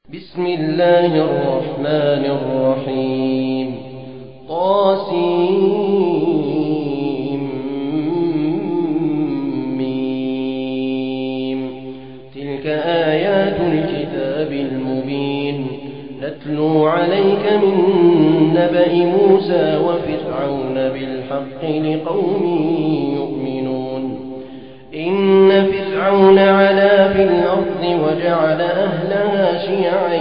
بسم الله الرحمن الرحيم طاسيم تلك آيات الكتاب المبين نتلو عليك من نبأ موسى وفرعون بالحق لقوم يؤمنون إن فرعون علا في الأرض وجعل أهلها شيعا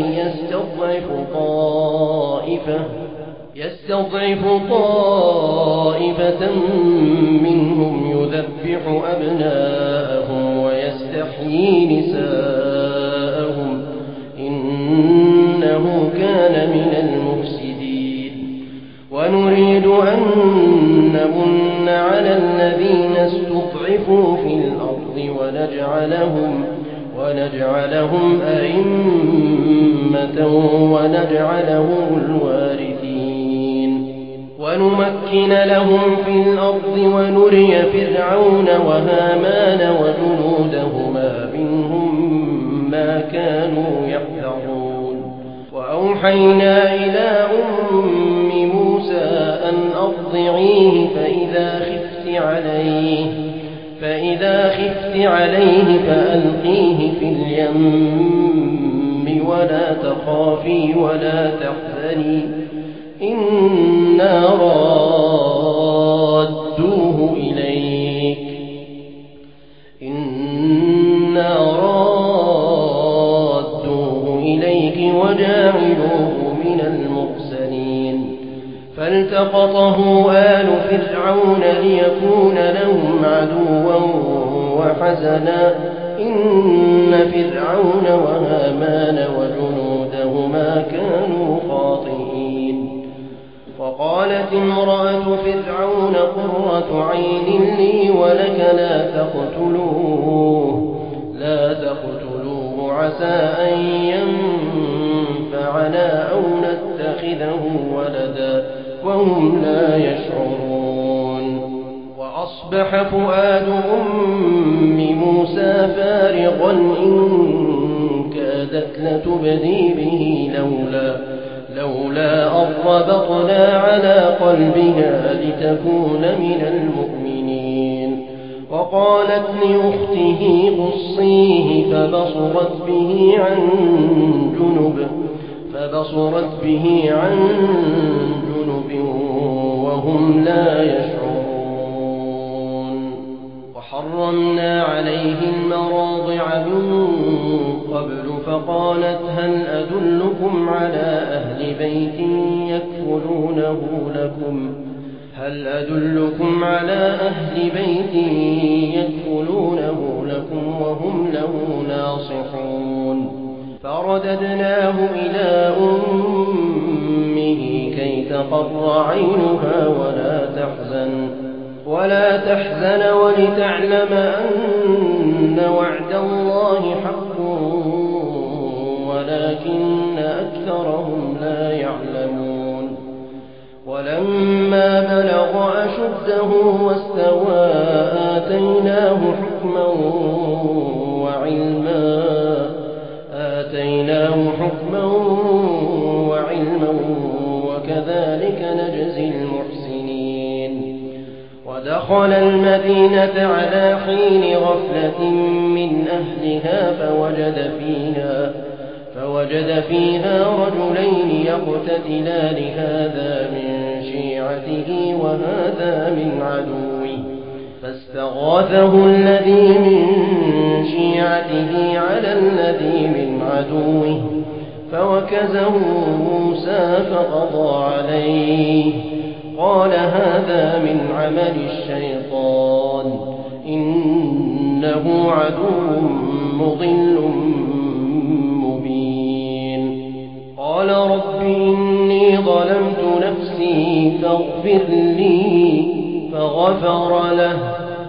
يستضعف طائفة منهم يذبح أبناءهم ويستحيي نساءهم إنه كان من المفسدين ونريد أن نمن على الذين استضعفوا في الأرض ونجعلهم أئمة ونجعلهم الوارثين ونمكن لهم في الأرض ونري فرعون وهامان وجنودهما منهم ما كانوا يحذرون وأوحينا إلى أم موسى أن أرضعيه فإذا خفت عليه فألقيه في اليم ولا تخافي ولا تحزني إنا رادوه إليك وجاعلوه من المرسلين فالتقطه آل فرعون ليكون لهم عدوا وحزنا إن فرعون وهامان وجنودهما كانوا خاطئين وقالت امرأة فرعون قرة عين لي ولك لا تقتلوه عسى أن ينفعنا أو نتخذه ولدا وهم لا يشعرون وأصبح فؤاد أم موسى فارغا إن كادت لتبدي به لولا أن ربطنا على قلبها لتكون من المؤمنين وقالت لأخته قصيه فبصرت به عن جنب وهم لا يشعرون وحرمنا عليه المراضع من قبل فقالت هل أدلكم على أهل بيت يكفلونه لكم وهم له ناصحون فرددناه إلى أمه كي تقر عينها ولا تحزن ولتعلم أن وعد الله حق ولكن أكثرهم لا يعلمون ولما بلغ أشده واستوى آتيناه حكما وعلما وكذلك نجزي المحسنين ودخل المدينة على حين غفلة من أهلها فوجد فيها رجلين يقتتلان هذا من شيعته وهذا من عدوه فاستغاثه الذي من شيعته على الذي من عدوه فوكزه موسى فقضى عليه قال هذا من عمل الشيطان إنه عدو مضل مبين قال رب إني ظلمت نفسي فاغفر لي فغفر له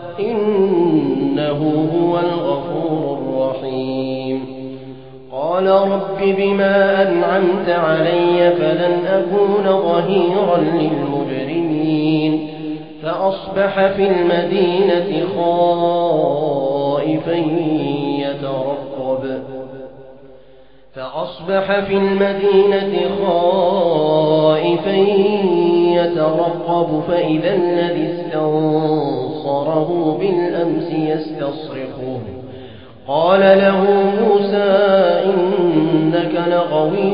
إنه هو الغفور الرحيم قال رب بما أنعمت علي فلن أكون ظهيرا للمجرمين فأصبح في المدينة خائفا يترقب فأصبح في المدينة خائفا يترقب فإذا الذي استنصره بالأمس يستصرخه قال له موسى إنك لغوي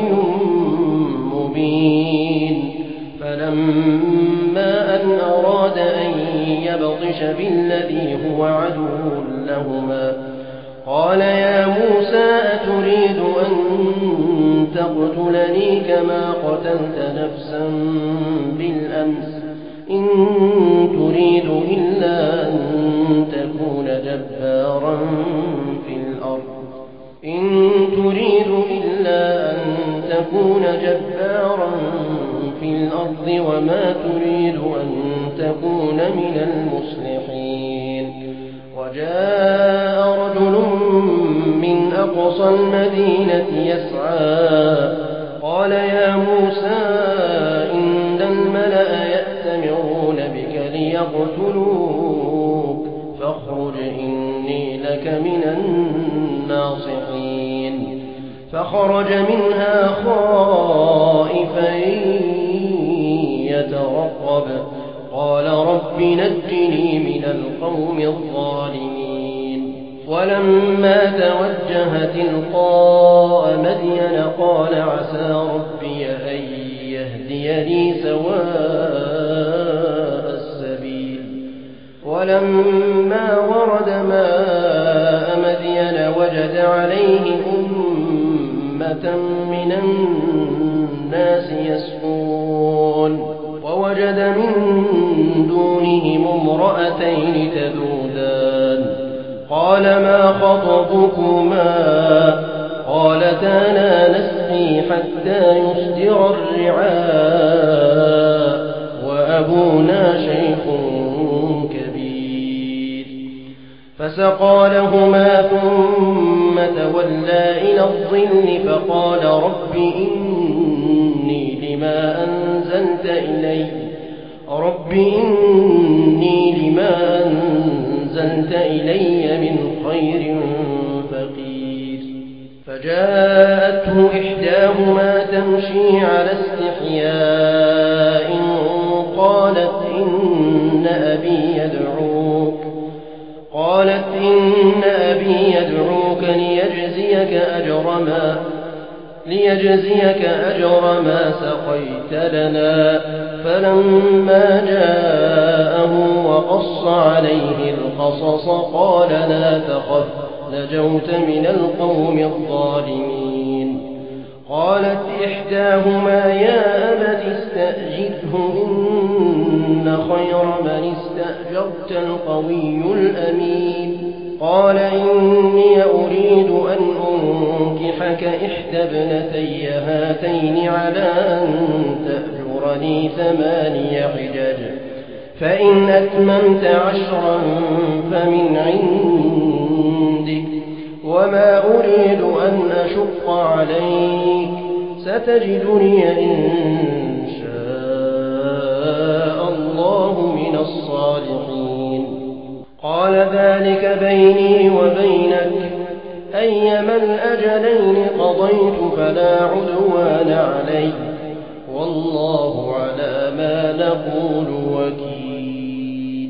مبين فلما أن أراد أن يبطش بالذي هو عدو لهما قال يا موسى أتريد أن تقتلني كما قتلت نفسا بالأمس إن تريد إلا أن تكون جبارا في الأرض وما تريد أن تكون من المصلحين وجاء رجل من أقصى المدينة يسعى قال يا موسى إن الملأ يأتمرون بك ليقتلوك فاخرج إني لك من الناصحين فخرج منها خائفا يترقب قال رب نجني من القوم الظالمين ولما توجه تلقاء مدين قال عسى ربي أن يهديني سواء السبيل ولما ورد ماء مدين وجد عليه أمة من الناس يسقون ووجد من دونهم امرأتين تذودان قال ما خطبكما قالتا لا نسقي حتى يصدر الرعاء وأبونا شيخ كبير فسقى لهما ثم تولى إلى الظل فقال رب إني لما أنزلت إلي من خير فقير فجاءته إحداهما تمشي على استحياء قالت إن أبي يدعوك ليجزيك أجر ما سقيت لنا فلما جاءه وقص عليه القصص قال لا تخف نجوت من القوم الظالمين قالت إحداهما يا أبت استأجره إن خير من استأجرت القوي الأمين قال إني أريد أن أنكحك إحدى ابنتي هاتين على أن تأجرني 8 حجج فإن أتممت 10 فمن عندك وما أريد أن أشق عليك ستجدني إن شاء الله من الصالحين قال ذلك بيني وبينك أيما الأجلين قضيت فلا عدوان علي والله على ما نقول وكيل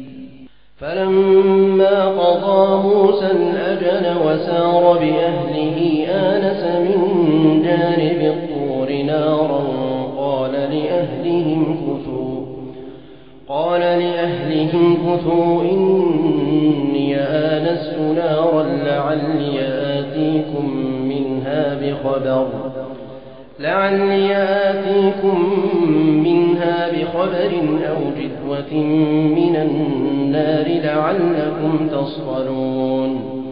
فلما قضى موسى الأجل وسار بأهله آنس من جانب الطور نارا قال لأهلهم كثوا إني آنست نارا لعلي آتيكم منها بخبر أو جذوة من النار لعلكم تصطلون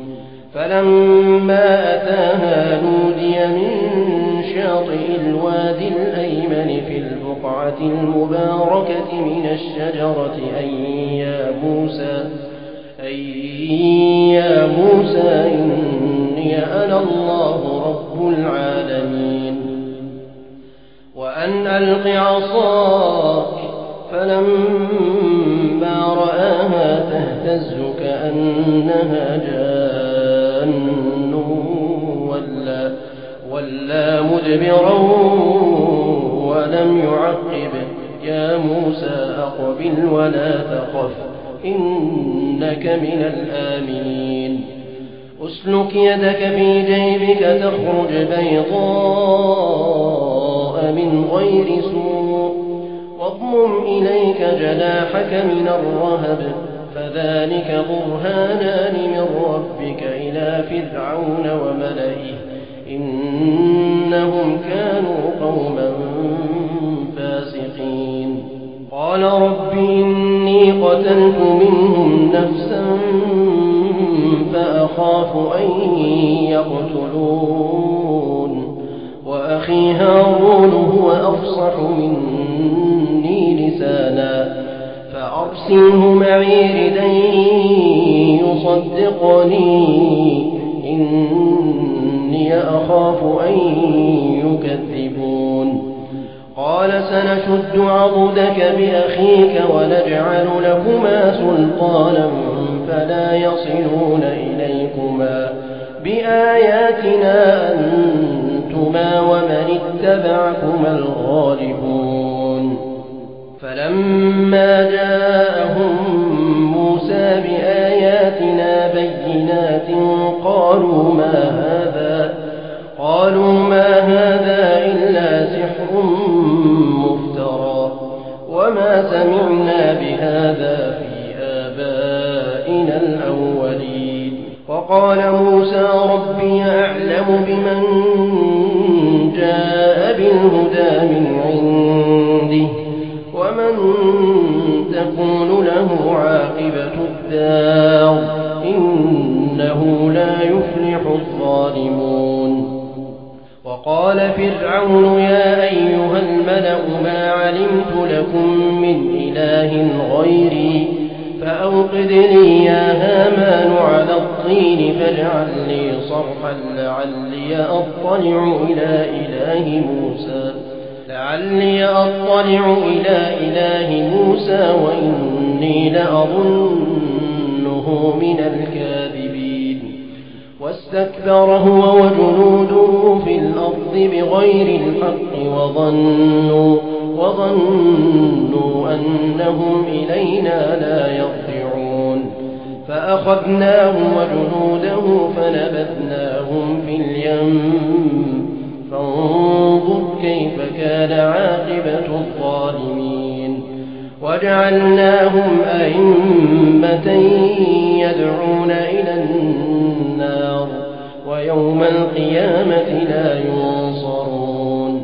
فلما أتاها نودي من شاطئ الوادي الأيمن في البقعة المباركة من الشجرة أي يا موسى إني أنا الله رب العالمين وأن ألق عصاك فلما رآها تهتز كأنها جان وَلَّى مُدْبِرًا وَلَمْ يُعَقِّبْ. يَا مُوسَىٰ أَقْبِلْ وَلَا تَخَفْ إِنَّكَ مِنَ الْآمِنِينَ أُسْلُكْ يَدَكَ فِي جَيْبِكَ تَخْرُجْ بَيْضَاءَ مِنْ غَيْرِ سُوءٍ وَاضْمُمْ إِلَيْكَ جَنَاحَكَ مِنَ الرَّهْبِ فَذَلِكَ بُرْهَانَانِ مِنْ رَبِّكَ إِلَىٰ فِرْعَوْنَ وَمَلَئِهِ إِنَّهُمْ كَانُوا قَوْمًا فَاسِقِينَ قَالَ رَبِّ إِنِّي قَتَلْتُ مِنْهُمْ نَفْسًا فَأَخَافُ أَن يَقْتُلُونِ وَأَخِي هَارُونُ هُوَ أَفْصَحُ مِنِّي لِسَانًا فَأَرْسِلْهُ مَعِي رِدًا يُصَدِّقُنِي إِنِّي أَخَافُ أَن يُكَذِّبُونِ قَالَ سَنَشُدُّ عَضُدَكَ بِأَخِيكَ وَنَجْعَلُ لَكُمَا سُلْطَانًا فَلَا يَصِلُونَ إِلَيْكُمَا بِآيَاتِنَا أَنتُمَا وَمَنِ اتَّبَعَكُمَا الْغَالِبُونَ فَلَمَّا جَاءَهُم مُوسَىٰ بِآيَاتِنَا بَيِّنَاتٍ قالوا ما هذا إلا سحر مفترى وما سمعنا بهذا في آبائنا الأولين وقال موسى ربي أعلم بمن جاء بالهدى من عنده ومن تكون له عاقبة الدار إنه لا يفلح الظالمون وقال فرعون يا أيها الملأ ما علمت لكم من إله غيري فأوقد لي يا هامان على الطين فاجعل لي صرحا لعلي أطلع إلى إله موسى وإني لأظنه من الكاذبين واستكبر هو وجنوده في الأرض بغير الحق وظنوا أنهم إلينا لا يرجعون فأخذناه وجنوده فنبذناهم في اليم فانظر كيف كان عاقبة الظالمين وجعلناهم أئمة يدعون إلى النار ويوم القيامة لا ينصرون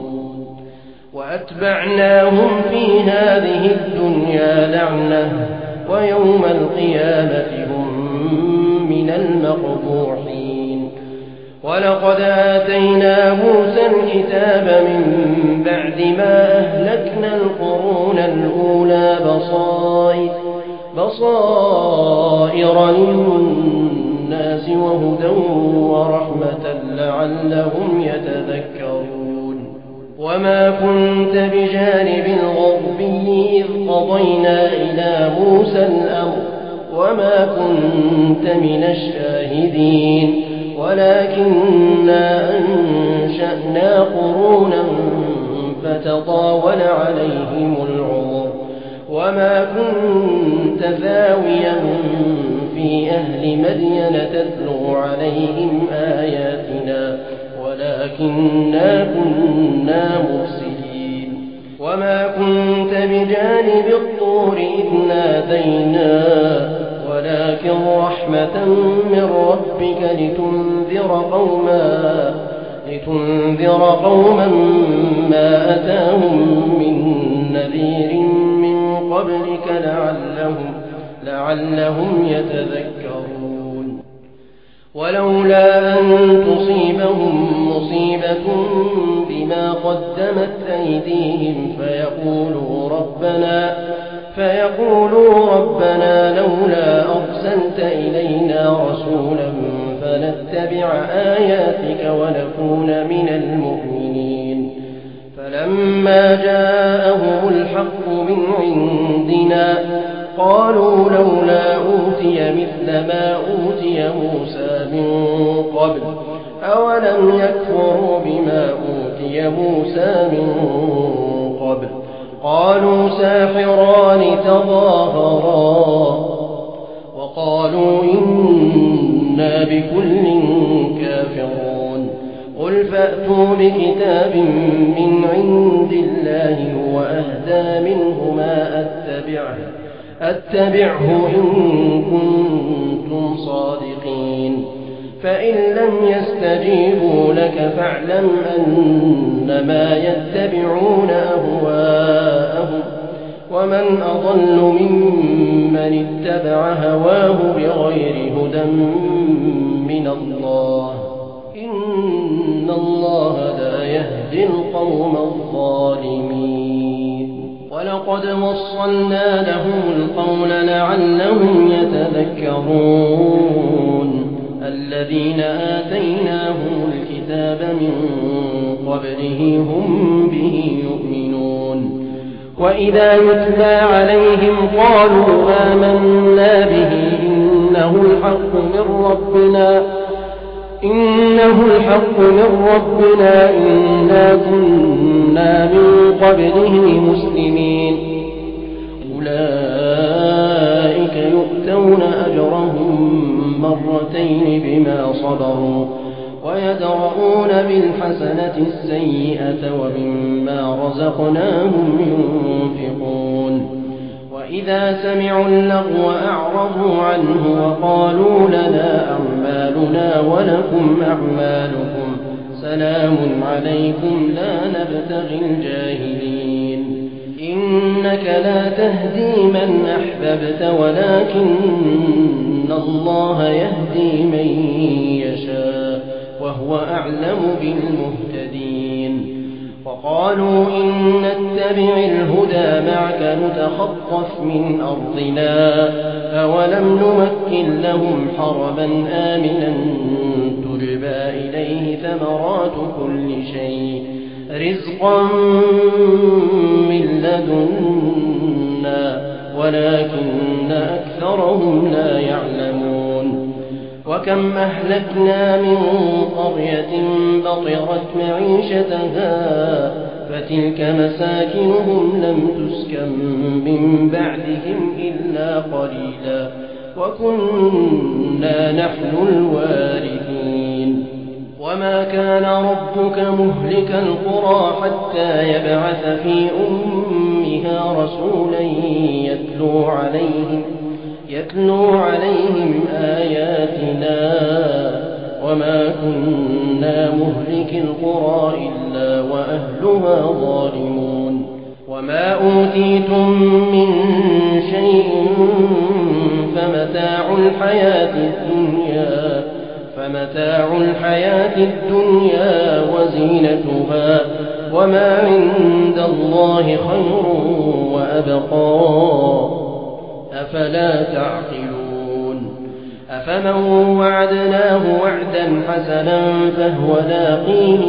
وأتبعناهم في هذه الدنيا لعنة ويوم القيامة هم من المقبوحين ولقد آتينا موسى الكتاب من بعد ما أهلكنا القرون الأولى بصائر للناس وهدى ورحمة لعلهم يتذكرون وما كنت بجانب الغربي إذ قضينا إلى موسى الأمر وما كنت من الشاهدين ولكننا أنشأنا قرونا فتطاول عليهم العمر وما كنت ثاويا في أهل مدين تتلو عليهم آياتنا ولكننا كنا مرسلين وما كنت بجانب الطور إذ نادينا ولكن رحمة من ربك لتنذر قوما ما أتاهم من نذير من قبلك لعلهم يتذكرون ولولا أن تصيبهم مصيبة بما قدمت أيديهم فيقولوا ربنا لولا أرسلت إلينا رسولا فنتبع آياتك ونكون من المؤمنين فلما جاءهم الحق من عندنا قالوا لولا أوتي مثل ما أوتي موسى من قبل أولم يكفروا بما أوتي موسى من قبل قالوا ساحران تظاهرا وقالوا إنا بكل كافرون قل فأتوا بكتاب من عند الله هو أهدى منهما أتبعه إن كنتم صادقين فإن لم يستجيبوا لك فاعلم أنما يتبعون أهواءهم ومن أضل ممن اتبع هواه بغير هدى من الله إن الله لا يهدي القوم الظالمين ولقد وصلنا لهم القول لعلهم يتذكرون الذين آتيناهم الكتاب من قبله هم به يؤمنون وإذا يتلى عليهم قالوا آمنا به إنه الحق من ربنا إنا كنا من قبله مسلمين أولئك يؤتون أجرهم مرتين بما صبروا ويدرؤون بالحسنة السيئة ومما رزقناهم ينفقون وإذا سمعوا اللغو أعرضوا عنه وقالوا لنا أعمالنا ولكم أعمالكم سلام عليكم لا نبتغي الجاهلين إنك لا تهدي من أحببت ولكن الله يهدي من يشاء وهو أعلم بالمهتدين وقالوا إن نتبع الهدى معك نتخطف من أرضنا أولم نمكن لهم حرما آمنا تجبى إليه ثمرات كل شيء رزقا من لدنا ولكن أكثرهم لا يعلمون وكم أهلكنا من قرية بطرت معيشتها فتلك مساكنهم لم تسكن من بعدهم إلا قليلا وكنا نحن الوارثين وما كان ربك مهلك القرى حتى يبعث في أمها رسولا يتلو عليهم آياتنا وما كنا مهلك القرى إلا وأهلها ظالمون وما أوتيتم من شيء فمتاع الحياة الدنيا وزينتها وما عند الله خير وأبقى أفلا تعقلون أفمن وعدناه وعدا حسنا فهو لاقيه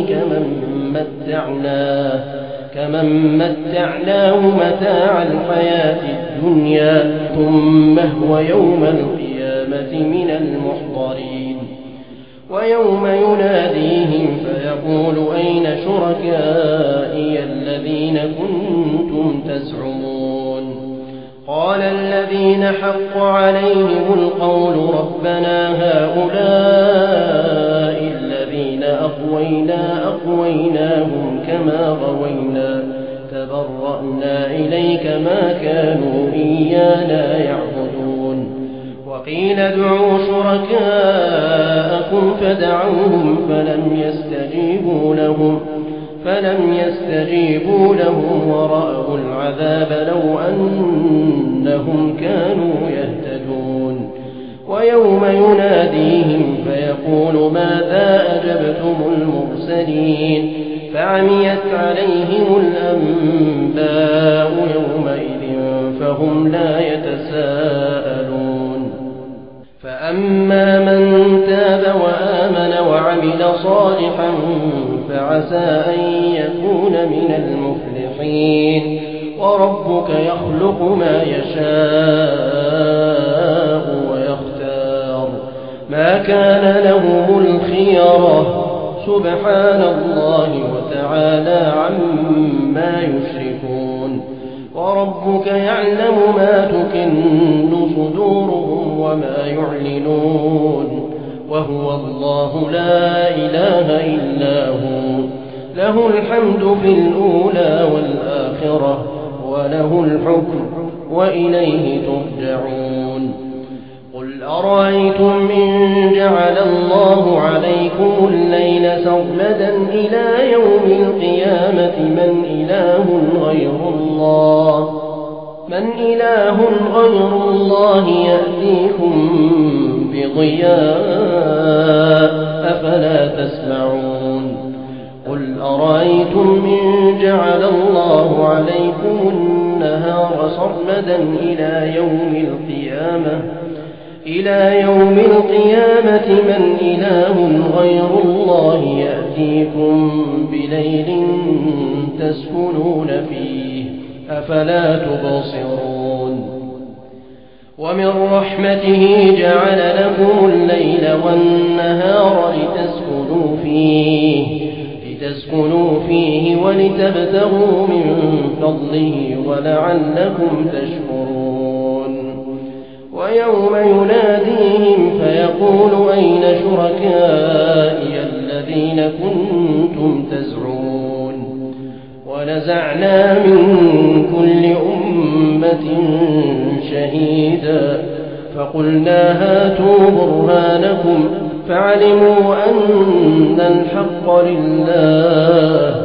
كمن متعناه متاع الحياة الدنيا ثم هو يوم القيامة من المحضرين ويوم يناديهم فيقول أين شركائي الذين كنتم تزعمون قال الذين حق عليهم القول ربنا هؤلاء الذين أغويناهم كما غوينا تبرأنا إليك ما كانوا إيانا يعبدون وقيل ادعوا شركاءكم فدعوهم فلم يستجيبوا لهم ورأوا العذاب لو أنهم كانوا يهتدون ويوم يناديهم فيقول ماذا أجبتم المرسلين فعميت عليهم الأنباء يومئذ فهم لا يتساءلون فأما من تاب وآمن وعمل صالحا فعسى أن يكون من المفلحين وربك يخلق ما يشاء ويختار ما كان لهم الخيرة سبحان الله وتعالى عما يشركون وربك يعلم ما تكن صدورهم وما يعلنون وهو الله لا إله إلا هو له الحمد في الأولى والآخرة وله الحكم وإليه ترجعون قل أرأيتم إن جعل الله عليكم الليل سرمدا إلى يوم القيامة من إله غير الله يأتيكم بضياء أفلا تسمعون قل أرأيتم إن جعل الله عليكم النهار سرمدا إلى يوم القيامة من إله غير الله يأتيكم بليل تسكنون فيه أفلا تبصرون ومن رحمته جعل لكم الليل والنهار لتسكنوا فيه ولتبتغوا من فضله ولعلكم تشكرون ويوم يناديهم فيقول أين شركائي الذين كنتم تزعمون ونزعنا من كل أمة شهيدا فقلنا هاتوا برهانكم فعلموا أن الحق لله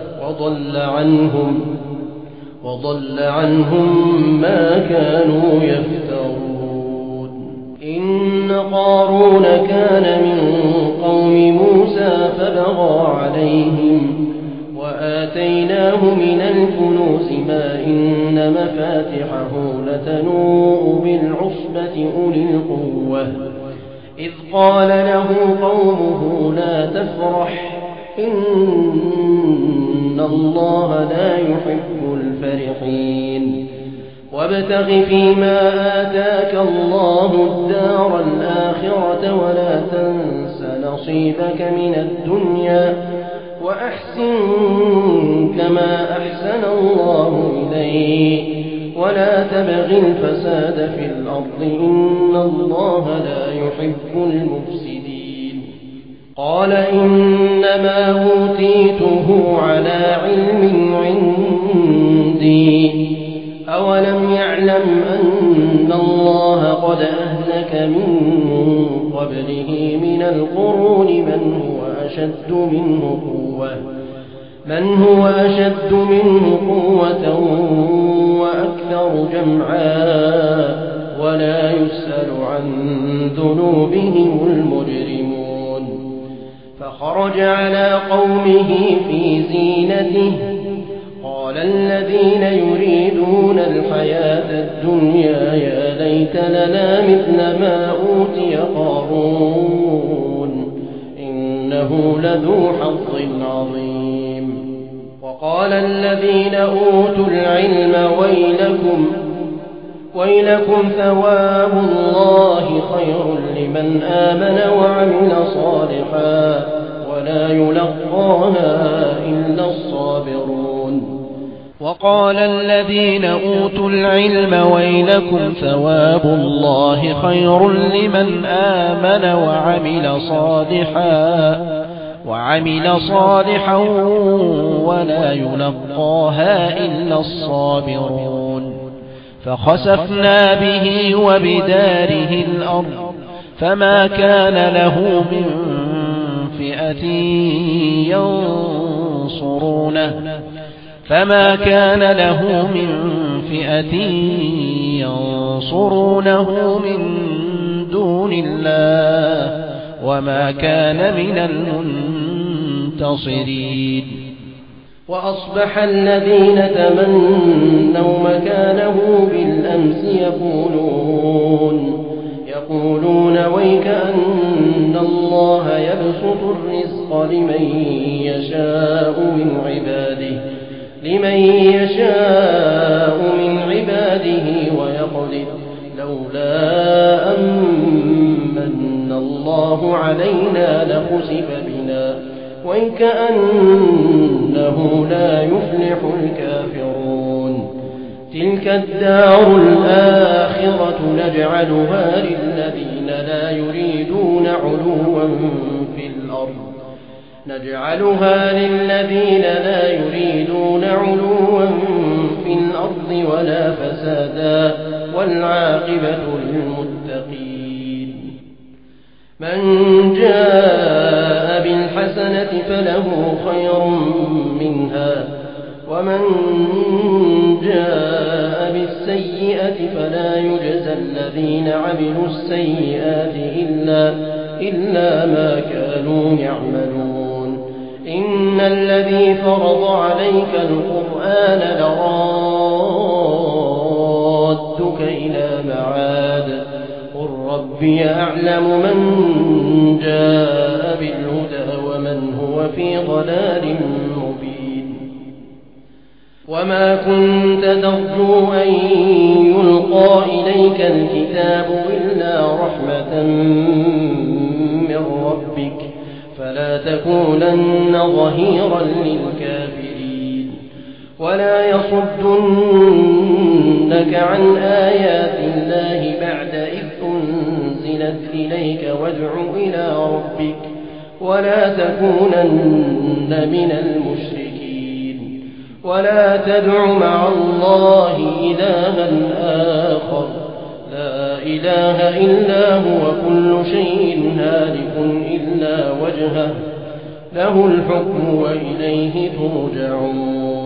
وضل عنهم ما كانوا يفترون إن قارون كان من قوم موسى فبغى عليهم وآتيناه من الكنوز ما إن مفاتحه لتنوء بالعصبة أولي القوة إذ قال له قومه لا تفرح إن الله لا يحب الفرحين وابتغ فيما آتاك الله الدار الآخرة ولا تنس نصيبك من الدنيا وأحسن كما أحسن الله إليك ولا تبغ الفساد في الأرض إن الله لا يحب المفسدين قال إنما أوتيته على علم عندي أولم يعلم أن الله قد أهلك من قبله من القرون من هو أشد منه قوة وأكثر جمعا ولا يسأل عن ذنوبهم المجرمون فخرج على قومه في زينته قال الذين يريدون الحياة الدنيا يا ليت لنا مثل ما أوتي قارون إنه لذو حظ عظيم وقال الذين أوتوا العلم ويلكم ثواب الله خير لمن آمن وعمل صالحا ولا يلقاها إلا الصابرون وقال الذين أوتوا العلم ويلكم ثواب الله خير لمن آمن وعمل صالحا ولا يلقاها إلا الصابرون فخسفنا به وبداره الأرض فما كان له من فئة ينصرونه من دون الله وما كان من المنتصرين وأصبح الذين تمنوا مكانه بالأمس يقولون ويك أن الله يبسط الرزق لمن يشاء من عباده ويقدر لولا أمن الله علينا لخسف بنا كأنه لا يفلح الكافرون تلك الدار الآخرة نجعلها للذين لا يريدون علوا في الأرض ولا فسادا والعاقبة للمتقين من جاء بالحسنة فله خير منها ومن جاء بالسيئة فلا يجزى الذين عملوا السيئات إلا ما كانوا يعملون إن الذي فرض عليك القرآن لرادك إلى معاد قل ربي أعلم من جاء بالهدى ومن هو في ضلال مبين وما كنت ترجو أن يلقى إليك الكتاب إلا رحمة من ربك فلا تكونن ظهيرا للكافرين ولا يصدنك عن آيات الله بعد إذ أنزلت إليك وادع إلى ربك ولا تكونن من المشركين ولا تدع مع الله إلها آخر لا إله إلا هو كل شيء هالك إلا وجهه له الحكم وإليه ترجعون